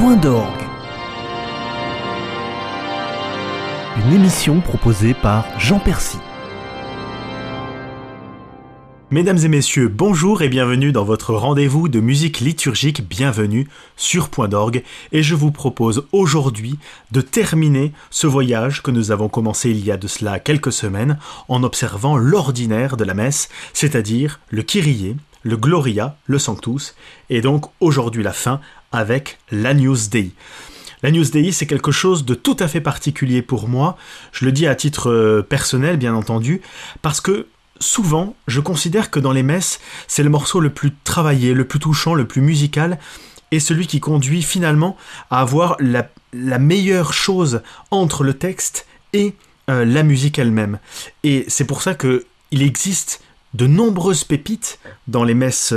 Point d'orgue. Une émission proposée par Jean Percy. Mesdames et messieurs, bonjour et bienvenue dans votre rendez-vous de musique liturgique. Bienvenue sur Point d'orgue. Et je vous propose aujourd'hui de terminer ce voyage que nous avons commencé il y a de cela quelques semaines en observant l'ordinaire de la messe, c'est-à-dire le Kyrie, le Gloria, le Sanctus, et donc aujourd'hui la fin avec l'Agnus Dei. L'Agnus Dei, c'est quelque chose de tout à fait particulier pour moi, je le dis à titre personnel bien entendu, parce que souvent, je considère que dans les messes, c'est le morceau le plus travaillé, le plus touchant, le plus musical, et celui qui conduit finalement à avoir la meilleure chose entre le texte et la musique elle-même. Et c'est pour ça qu'il existe de nombreuses pépites dans les messes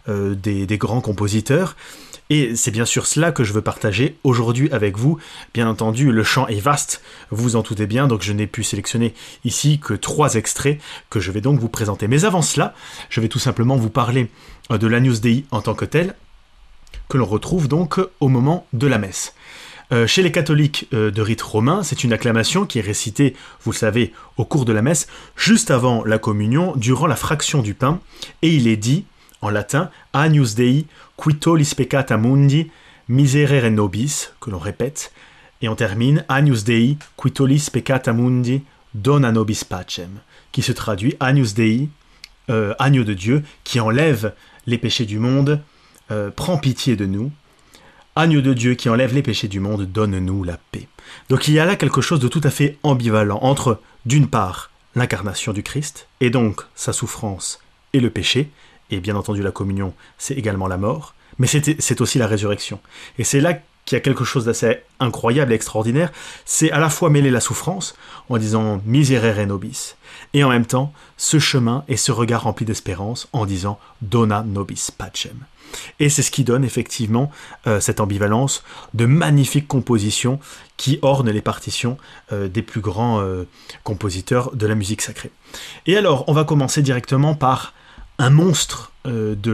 des grands compositeurs, et c'est bien sûr cela que je veux partager aujourd'hui avec vous. Bien entendu, le chant est vaste, vous en doutez bien, donc je n'ai pu sélectionner ici que 3 extraits que je vais donc vous présenter. Mais avant cela, je vais tout simplement vous parler de l'Agnus Dei en tant que tel, que l'on retrouve donc au moment de la messe. Chez les catholiques de rite romain, c'est une acclamation qui est récitée, vous le savez, au cours de la messe, juste avant la communion, durant la fraction du pain, et il est dit, en latin, Agnus Dei, qui tollis peccata mundi, miserere nobis, que l'on répète, et on termine, Agnus Dei, qui tollis peccata mundi, dona nobis pacem, qui se traduit, Agnus Dei, agneau de Dieu, qui enlève les péchés du monde, prends pitié de nous, agneau de Dieu qui enlève les péchés du monde, donne-nous la paix. Donc il y a là quelque chose de tout à fait ambivalent entre, d'une part, l'incarnation du Christ, et donc sa souffrance et le péché, et bien entendu la communion, c'est également la mort, mais c'est aussi la résurrection. Et c'est là qu'il y a quelque chose d'assez incroyable et extraordinaire, c'est à la fois mêler la souffrance, en disant « miserere nobis », et en même temps, ce chemin et ce regard rempli d'espérance, en disant « dona nobis pacem ». Et c'est ce qui donne effectivement cette ambivalence de magnifiques compositions qui ornent les partitions des plus grands compositeurs de la musique sacrée. Et alors, on va commencer directement par un monstre de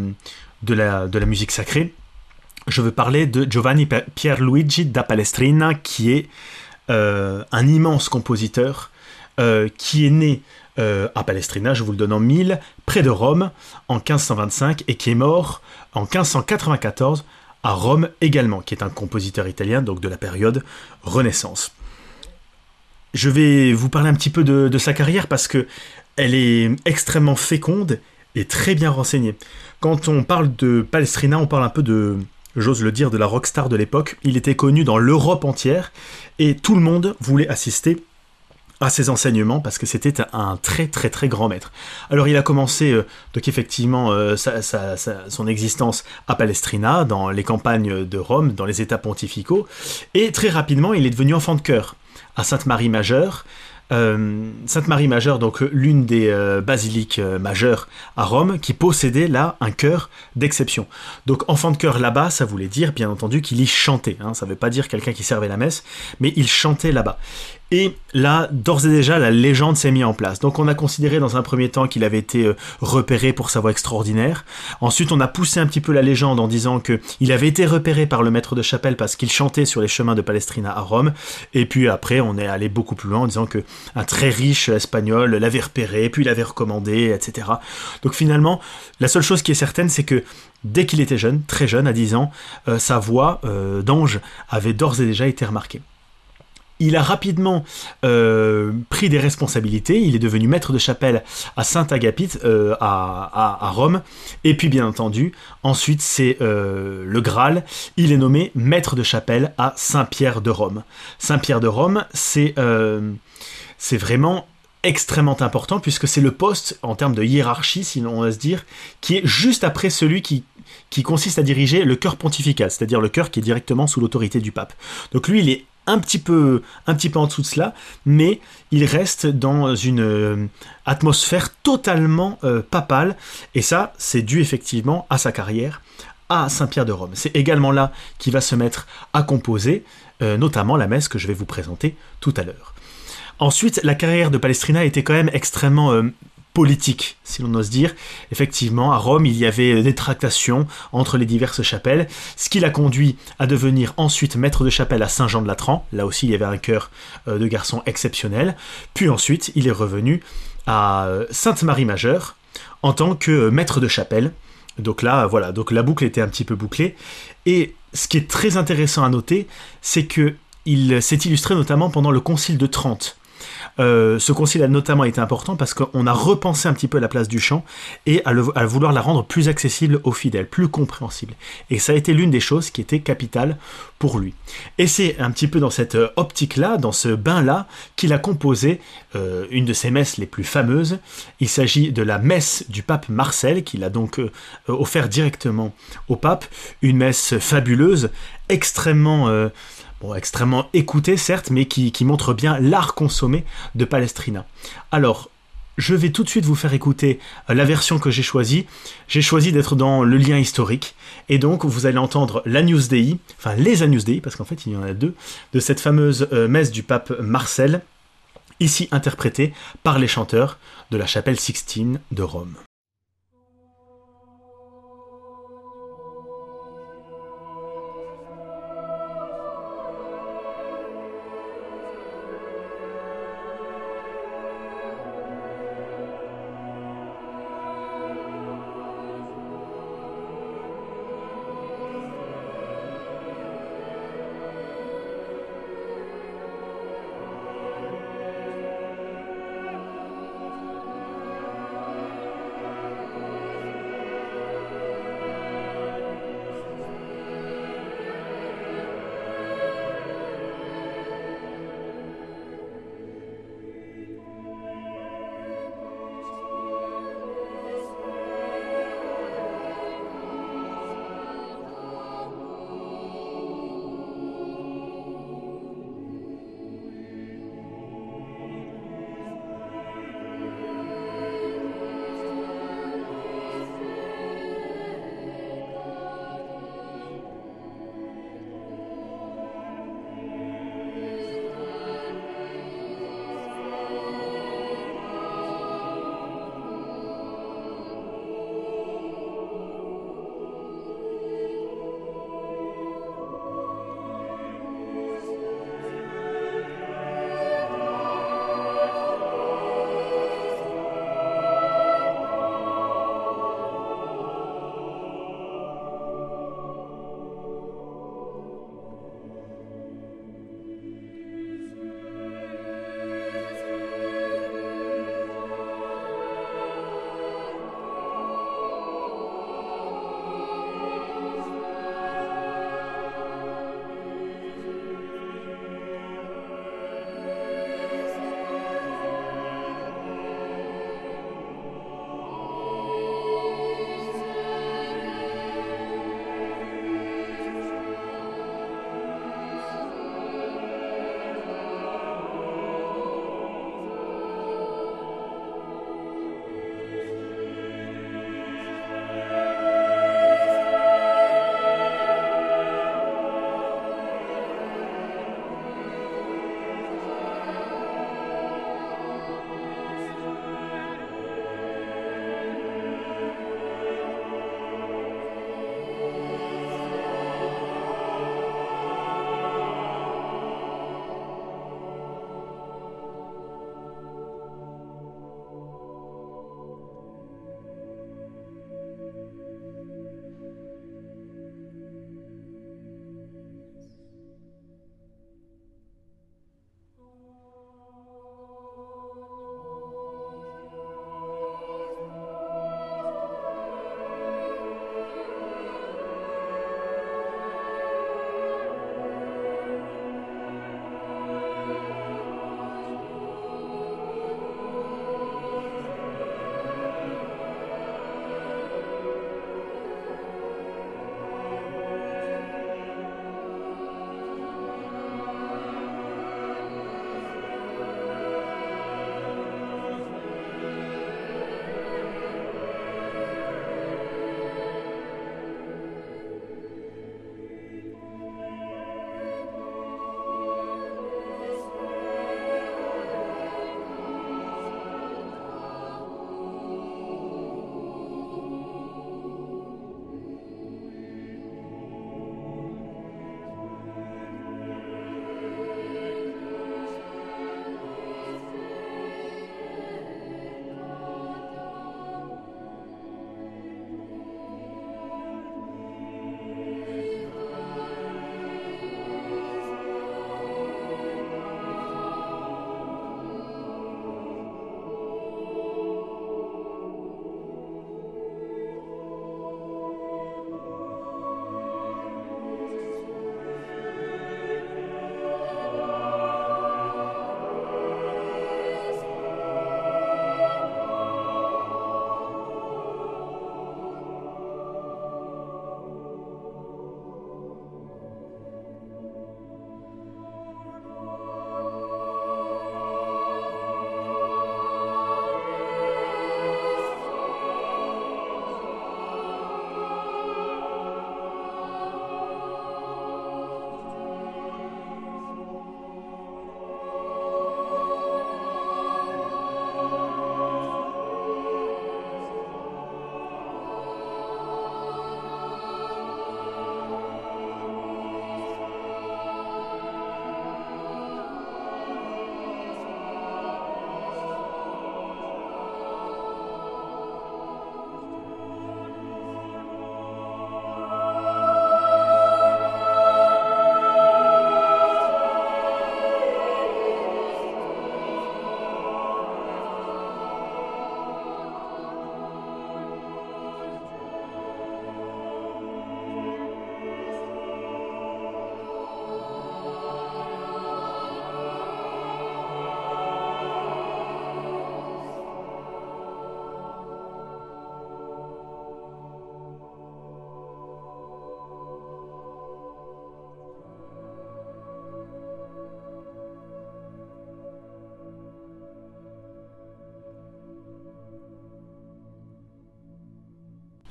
la musique sacrée. Je veux parler de Giovanni Pierluigi da Palestrina, qui est un immense compositeur qui est né à Palestrina, je vous le donne en 1000, près de Rome, en 1525, et qui est mort en 1594 à Rome également, qui est un compositeur italien, donc de la période Renaissance. Je vais vous parler un petit peu de sa carrière, parce que elle est extrêmement féconde et très bien renseignée. Quand on parle de Palestrina, on parle un peu de, j'ose le dire, de la rockstar de l'époque. Il était connu dans l'Europe entière, et tout le monde voulait assister à ses enseignements parce que c'était un très très très grand maître. Alors il a commencé donc effectivement son existence à Palestrina, dans les campagnes de Rome, dans les états pontificaux, et très rapidement il est devenu enfant de chœur à Sainte-Marie Majeure. Sainte-Marie Majeure, donc l'une des basiliques majeures à Rome, qui possédait là un chœur d'exception. Donc enfant de chœur là-bas, ça voulait dire bien entendu qu'il y chantait, ça ne veut pas dire quelqu'un qui servait la messe, mais il chantait là-bas. Et là, d'ores et déjà, la légende s'est mise en place. Donc on a considéré dans un premier temps qu'il avait été repéré pour sa voix extraordinaire. Ensuite, on a poussé un petit peu la légende en disant qu'il avait été repéré par le maître de chapelle parce qu'il chantait sur les chemins de Palestrina à Rome. Et puis après, on est allé beaucoup plus loin en disant qu'un très riche espagnol l'avait repéré, puis l'avait recommandé, etc. Donc finalement, la seule chose qui est certaine, c'est que dès qu'il était jeune, très jeune, à 10 ans, sa voix d'ange avait d'ores et déjà été remarquée. Il a rapidement pris des responsabilités, il est devenu maître de chapelle à Saint-Agapite à Rome, et puis bien entendu, ensuite c'est le Graal, il est nommé maître de chapelle à Saint-Pierre de Rome. Saint-Pierre de Rome, c'est vraiment extrêmement important, puisque c'est le poste, en termes de hiérarchie, si l'on ose dire, qui est juste après celui qui consiste à diriger le chœur pontifical, c'est-à-dire le chœur qui est directement sous l'autorité du pape. Donc lui, il est un petit peu en dessous de cela, mais il reste dans une atmosphère totalement papale, et ça, c'est dû effectivement à sa carrière à Saint-Pierre de Rome. C'est également là qu'il va se mettre à composer, notamment la messe que je vais vous présenter tout à l'heure. Ensuite, la carrière de Palestrina était quand même extrêmement politique, si l'on ose dire. Effectivement, à Rome, il y avait des tractations entre les diverses chapelles, ce qui l'a conduit à devenir ensuite maître de chapelle à Saint-Jean-de-Latran. Là aussi, il y avait un chœur de garçon exceptionnel. Puis ensuite, il est revenu à Sainte-Marie-Majeure en tant que maître de chapelle. Donc là, voilà, donc la boucle était un petit peu bouclée. Et ce qui est très intéressant à noter, c'est qu'il s'est illustré notamment pendant le Concile de Trente. Ce concile a notamment été important parce qu'on a repensé un petit peu la place du chant et à vouloir la rendre plus accessible aux fidèles, plus compréhensible. Et ça a été l'une des choses qui était capitale pour lui. Et c'est un petit peu dans cette optique-là, dans ce bain-là, qu'il a composé une de ses messes les plus fameuses. Il s'agit de la messe du pape Marcel, qu'il a donc offert directement au pape, une messe fabuleuse, extrêmement écoutée certes, mais qui montre bien l'art consommé de Palestrina. Alors, je vais tout de suite vous faire écouter la version que j'ai choisie. J'ai choisi d'être dans le lien historique, et donc vous allez entendre l'Agnus Dei, enfin les Agnus Dei, parce qu'en fait il y en a deux, de cette fameuse messe du pape Marcel, ici interprétée par les chanteurs de la chapelle Sixtine de Rome.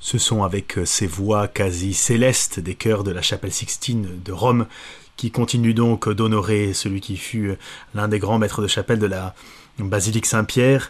Ce sont avec ces voix quasi célestes des chœurs de la chapelle Sixtine de Rome qui continuent donc d'honorer celui qui fut l'un des grands maîtres de chapelle de la basilique Saint-Pierre.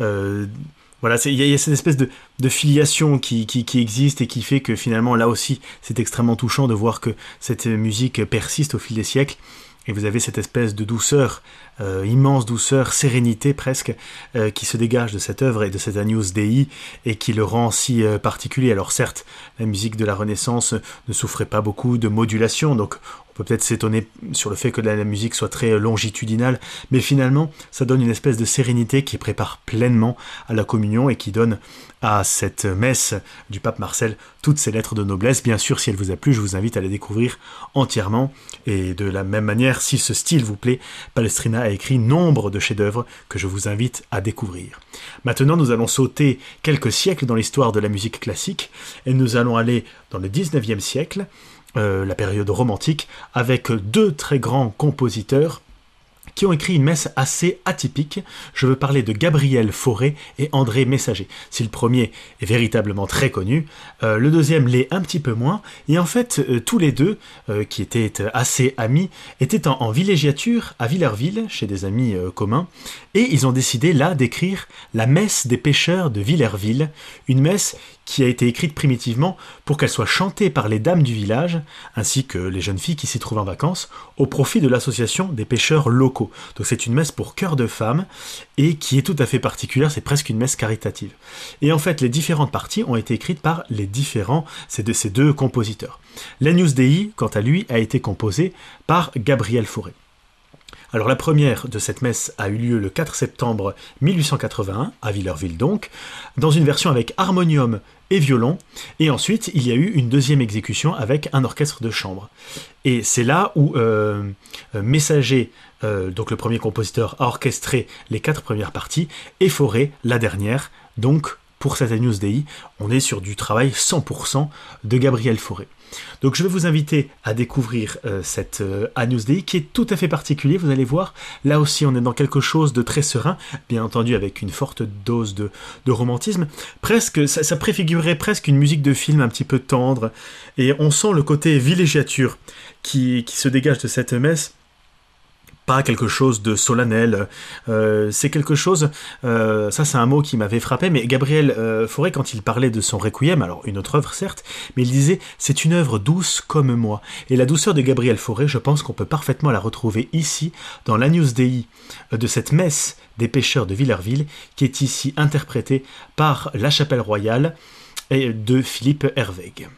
Voilà, il y a cette espèce de filiation qui existe et qui fait que finalement là aussi c'est extrêmement touchant de voir que cette musique persiste au fil des siècles. Et vous avez cette espèce de douceur, immense douceur, sérénité presque, qui se dégage de cette œuvre et de cet Agnus Dei, et qui le rend si particulier. Alors certes, la musique de la Renaissance ne souffrait pas beaucoup de modulation, donc on peut peut-être s'étonner sur le fait que la musique soit très longitudinale, mais finalement, ça donne une espèce de sérénité qui prépare pleinement à la communion et qui donne à cette messe du pape Marcel toutes ses lettres de noblesse. Bien sûr, si elle vous a plu, je vous invite à la découvrir entièrement. Et de la même manière, si ce style vous plaît, Palestrina a écrit nombre de chefs-d'œuvre que je vous invite à découvrir. Maintenant, nous allons sauter quelques siècles dans l'histoire de la musique classique et nous allons aller dans le 19e siècle, la période romantique, avec deux très grands compositeurs qui ont écrit une messe assez atypique. Je veux parler de Gabriel Fauré et André Messager. Si le premier est véritablement très connu, le deuxième l'est un petit peu moins, et en fait, tous les deux, qui étaient assez amis, étaient en villégiature à Villerville, chez des amis communs, et ils ont décidé là d'écrire la messe des pêcheurs de Villerville, une messe qui a été écrite primitivement pour qu'elle soit chantée par les dames du village, ainsi que les jeunes filles qui s'y trouvent en vacances, au profit de l'association des pêcheurs locaux. Donc c'est une messe pour chœur de femmes, et qui est tout à fait particulière, c'est presque une messe caritative. Et en fait, les différentes parties ont été écrites par ces deux compositeurs. L'Agnus Dei, quant à lui, a été composé par Gabriel Fauré. Alors la première de cette messe a eu lieu le 4 septembre 1881, à Villerville donc, dans une version avec harmonium et violon, et ensuite il y a eu une deuxième exécution avec un orchestre de chambre. Et c'est là où Messager, donc le premier compositeur, a orchestré les 4 premières parties, et Fauré la dernière. Donc pour cette Agnus Dei, on est sur du travail 100% de Gabriel Fauré. Donc je vais vous inviter à découvrir cette Agnus Dei qui est tout à fait particulier, vous allez voir, là aussi on est dans quelque chose de très serein, bien entendu avec une forte dose de romantisme, presque, ça préfigurerait presque une musique de film un petit peu tendre, et on sent le côté villégiature qui se dégage de cette messe. Pas quelque chose de solennel, c'est quelque chose, ça c'est un mot qui m'avait frappé, mais Gabriel Fauré, quand il parlait de son Requiem, alors une autre œuvre certes, mais il disait « c'est une œuvre douce comme moi ». Et la douceur de Gabriel Fauré, je pense qu'on peut parfaitement la retrouver ici, dans l'Agnus Dei de cette messe des pêcheurs de Villerville, qui est ici interprétée par la Chapelle Royale et de Philippe Herweg.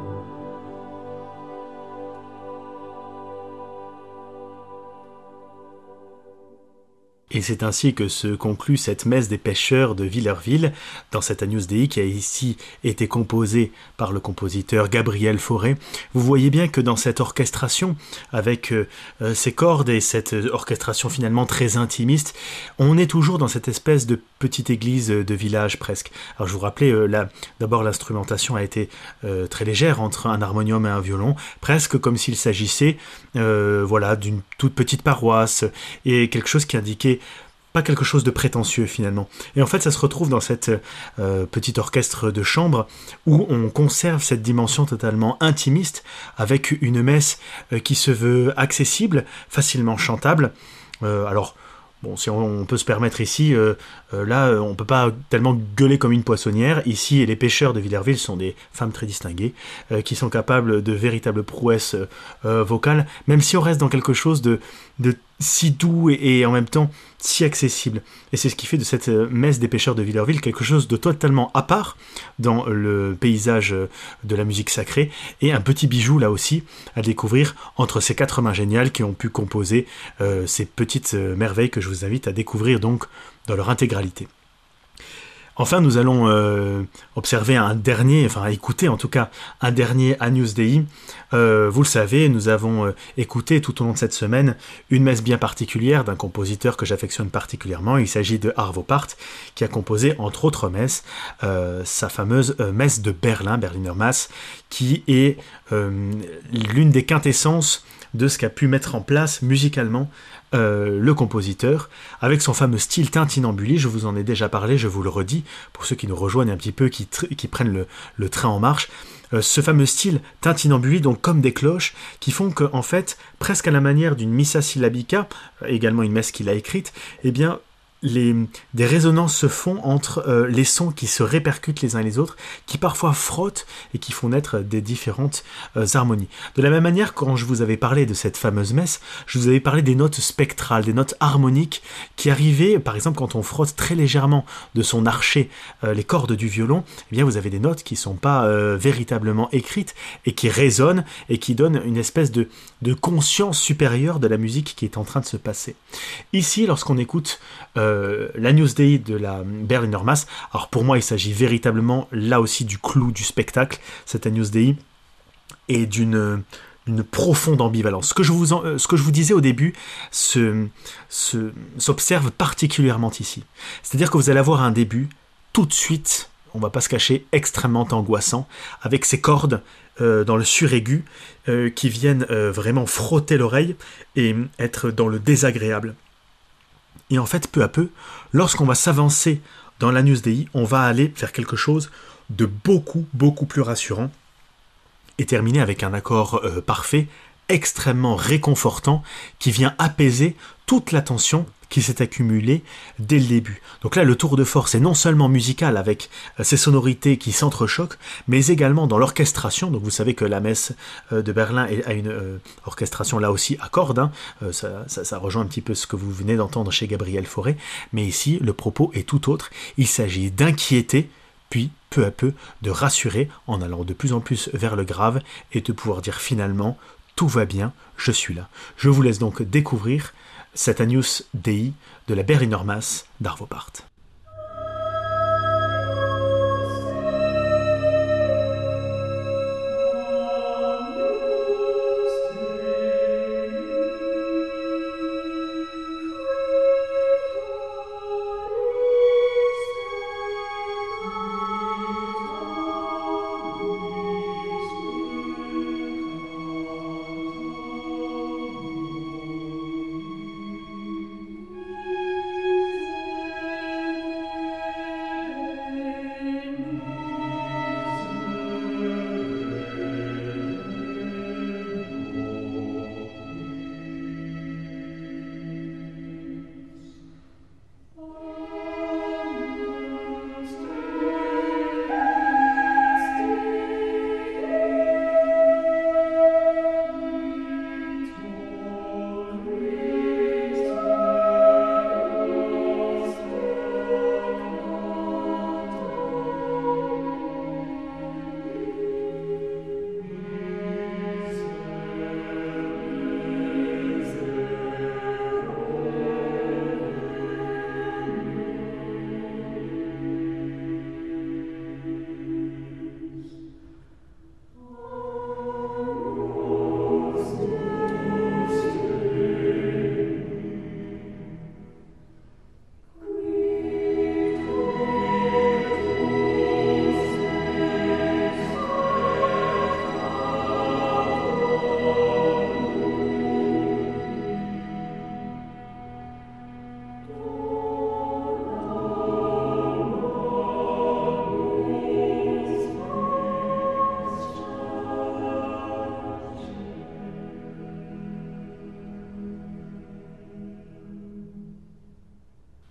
Et c'est ainsi que se conclut cette messe des pêcheurs de Villerville, dans cet Agnus Dei qui a ici été composé par le compositeur Gabriel Fauré. Vous voyez bien que dans cette orchestration, avec ces cordes et cette orchestration finalement très intimiste, on est toujours dans cette espèce de petite église de village presque. Alors je vous rappelais, d'abord l'instrumentation a été très légère entre un harmonium et un violon, presque comme s'il s'agissait d'une toute petite paroisse, et quelque chose qui indiquait pas quelque chose de prétentieux finalement. Et en fait ça se retrouve dans cette petit orchestre de chambre où on conserve cette dimension totalement intimiste avec une messe qui se veut accessible, facilement chantable. Bon, si on peut se permettre ici, là, on peut pas tellement gueuler comme une poissonnière. Ici, les pêcheurs de Villerville sont des femmes très distinguées, qui sont capables de véritables prouesses vocales, même si on reste dans quelque chose de si doux et en même temps si accessible. Et c'est ce qui fait de cette messe des pêcheurs de Villerville quelque chose de totalement à part dans le paysage de la musique sacrée, et un petit bijou là aussi à découvrir entre ces quatre mains géniales qui ont pu composer ces petites merveilles que je vous invite à découvrir donc dans leur intégralité. Enfin, nous allons observer écouter en tout cas un dernier Agnus Dei. Vous le savez, nous avons écouté tout au long de cette semaine une messe bien particulière d'un compositeur que j'affectionne particulièrement. Il s'agit de Arvo Pärt, qui a composé entre autres messes sa fameuse messe de Berlin, Berliner Mass, qui est l'une des quintessences de ce qu'a pu mettre en place musicalement le compositeur, avec son fameux style tintinambuli. Je vous en ai déjà parlé, je vous le redis, pour ceux qui nous rejoignent un petit peu, qui prennent le train en marche. Ce fameux style tintinambuli, donc comme des cloches, qui font que, en fait, presque à la manière d'une missa syllabica, également une messe qu'il a écrite, eh bien, des résonances se font entre les sons qui se répercutent les uns et les autres, qui parfois frottent et qui font naître des différentes harmonies. De la même manière, quand je vous avais parlé de cette fameuse messe, je vous avais parlé des notes spectrales, des notes harmoniques qui arrivaient, par exemple, quand on frotte très légèrement de son archet les cordes du violon, eh bien vous avez des notes qui ne sont pas véritablement écrites et qui résonnent et qui donnent une espèce de conscience supérieure de la musique qui est en train de se passer. Ici, lorsqu'on écoute l'Agnus Dei de la Berliner Mass, alors pour moi il s'agit véritablement là aussi du clou du spectacle, cet Agnus Dei, et d'une profonde ambivalence. Ce que je vous disais au début s'observe particulièrement ici. C'est-à-dire que vous allez avoir un début tout de suite, on va pas se cacher, extrêmement angoissant, avec ces cordes dans le suraigu qui viennent vraiment frotter l'oreille et être dans le désagréable. Et en fait, peu à peu, lorsqu'on va s'avancer dans l'Agnus Dei, on va aller vers quelque chose de beaucoup, beaucoup plus rassurant et terminer avec un accord parfait, extrêmement réconfortant, qui vient apaiser toute la tension qui s'est accumulée dès le début. Donc là, le tour de force est non seulement musical avec ces sonorités qui s'entrechoquent, mais également dans l'orchestration. Donc vous savez que la messe de Berlin a une orchestration là aussi à cordes, ça rejoint un petit peu ce que vous venez d'entendre chez Gabriel Fauré, mais ici, le propos est tout autre. Il s'agit d'inquiéter, puis peu à peu de rassurer en allant de plus en plus vers le grave et de pouvoir dire finalement « tout va bien, je suis là ». Je vous laisse donc découvrir cet Agnus Dei de la Berliner Mass d'Arvo Pärt.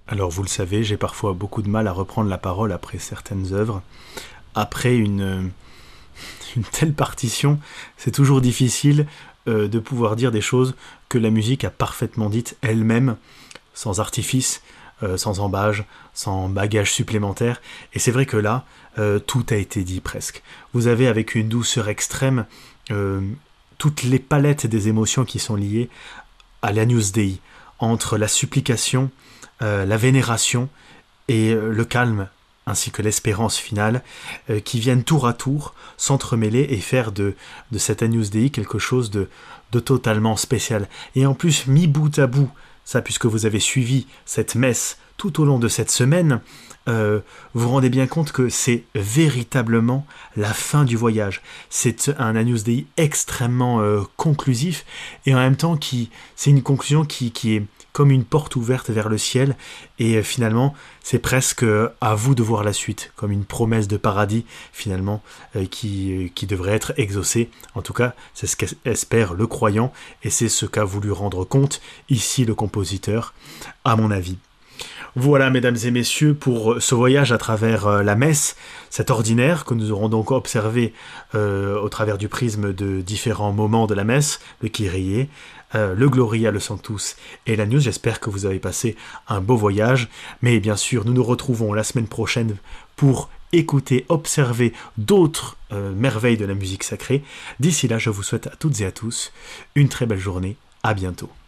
Alors vous le savez, j'ai parfois beaucoup de mal à reprendre la parole après certaines œuvres. Après une telle partition, c'est toujours difficile de pouvoir dire des choses que la musique a parfaitement dites elle-même, sans artifice, sans embâge, sans bagage supplémentaire. Et c'est vrai que là, tout a été dit presque. Vous avez avec une douceur extrême toutes les palettes des émotions qui sont liées à l'Agnus Dei, entre la supplication, la vénération et le calme, ainsi que l'espérance finale, qui viennent tour à tour s'entremêler et faire de cet Agnus Dei quelque chose de totalement spécial. Et en plus, mis bout à bout, ça puisque vous avez suivi cette messe tout au long de cette semaine, vous vous rendez bien compte que c'est véritablement la fin du voyage. C'est un Agnus Dei extrêmement conclusif, et en même temps c'est une conclusion qui est comme une porte ouverte vers le ciel, et finalement c'est presque à vous de voir la suite, comme une promesse de paradis finalement qui devrait être exaucée. En tout cas, c'est ce qu'espère le croyant, et c'est ce qu'a voulu rendre compte ici le compositeur, à mon avis. Voilà, mesdames et messieurs, pour ce voyage à travers la messe, cet ordinaire que nous aurons donc observé au travers du prisme de différents moments de la messe, le Kyrie, le Gloria, le Sanctus et l'Agnus. J'espère que vous avez passé un beau voyage, mais bien sûr, nous nous retrouvons la semaine prochaine pour écouter, observer d'autres merveilles de la musique sacrée. D'ici là, je vous souhaite à toutes et à tous une très belle journée. À bientôt.